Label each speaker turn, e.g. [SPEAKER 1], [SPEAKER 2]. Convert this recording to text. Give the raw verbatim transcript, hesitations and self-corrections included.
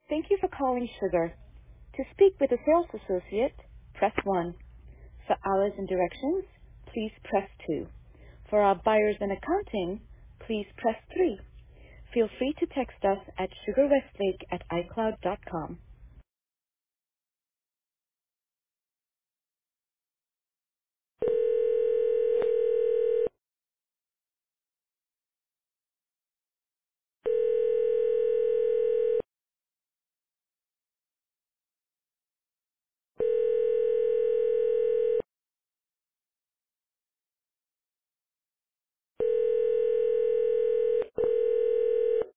[SPEAKER 1] Thank you for calling Sugar. To speak with a sales associate, press one. For hours and directions, please press two. For our buyers and accounting, please press three. Feel free to text us at sugarwestlake at icloud dot com.